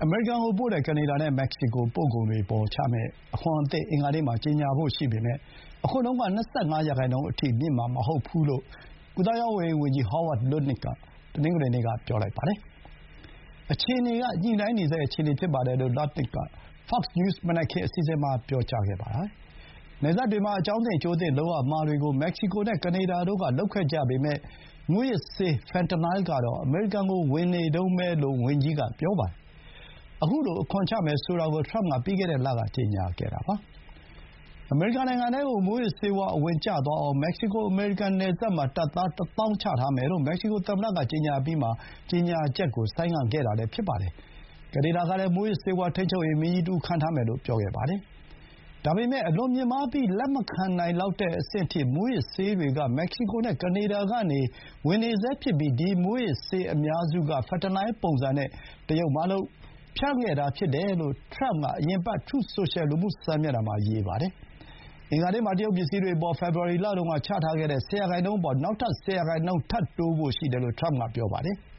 အမေရိကန်ကိုပို့တဲ့ကနေဒါနဲ့မက္ကဆီကိုပို့ကုန်တွေအပေါ်ချမယ့်အခွန်အသစ်အင်္ဂါနေ့မှာကြေညာဖို့ရှိပေမဲ့အခွန်နှုန်းက 25% အထိမြင့်မှာမဟုတ်ဘူးလို့ကူးသန်းရောင်းဝယ်ရေးဝန်ကြီး Howard Lutnick ကတနင်္ဂနွေနေ့ကပြောပါတယ်။ အခြေအနေကညှိနှိုင်းနေဆဲအခြေအနေဖြစ်ပါတယ်လို့ Lutnick က Fox News မနက်ခင်းအစီအစဥ်မှာပြောခဲ့ပါတယ်။ နယ်စပ်တွေမှာအကြောင်းသင့်အကျိုးသင့်လုပ်ရမှာတွေကို မက္ကဆီကိုနဲ့ကနေဒါတို့ကလုပ်ခဲ့ကြပေမဲ့ မူးယစ်ဆေး fentanyl ကတော့ အမေရိကန်ကိုဝင်နေတုန်းပဲလို့ဝန်ကြီးကပြောပါတယ်။ ခုလိုအခွန်ချမယ်ဆိုတာကို ထရမ့်ကပြီးခဲ့တဲ့လကကြေညာခဲ့တာပါ။ အမေရိကန်နိုင်ငံထဲကို မူးယစ်ဆေးဝါးအဝင်ကျသွားအောင် မက္ကဆီကို-အမေရိကန်နယ်စပ်မှာ တပ်သား ၁၀,၀၀၀ ချထားမယ်လို့ မက္ကဆီကိုသမ္မတကကြေညာအပြီးမှာ ကြေညာချက်ကိုဆိုင်းငံ့ခဲ့တာလည်းဖြစ်ပါတယ်။ ကနေဒါကလည်း မူးယစ်ဆေးဝါးထိန်းချုပ်ရေးမင်းကြီးတဦးခန့်ထားမယ်လို့ပြောခဲ့ပါတယ်။ ဒါပေမဲ့ အလွန်မြင့်မားပြီးလက်မခံနိုင်လောက်တဲ့အဆင့်အထိ မူးယစ်ဆေးတွေက မက္ကဆီကိုနဲ့ကနေဒါကနေဝင်နေဆဲဖြစ်ပြီး ဒီမူးယစ်ဆေးအများစုက fentanyl ပုံစံနဲ့ တရုတ်မှာလုပ်၊ ဖြန့်ခဲ့တာဖြစ်တယ်လို့ ထရမ့်က အရင်အပတ် Truth Social လူမှုစာမျက်နှာမှာရေးပါတယ်။ အင်္ဂါနေ့မှာ တရုတ်ပစ္စည်းတွေအပေါ် ဖေဖော်ဝါရီလတုန်းကချထားခဲ့တဲ့ 10% အပေါ် နောက်ထပ် 10% ထပ်တိုးဖို့ရှိတယ်လို့ ထရမ့်ကပြောပါတယ်။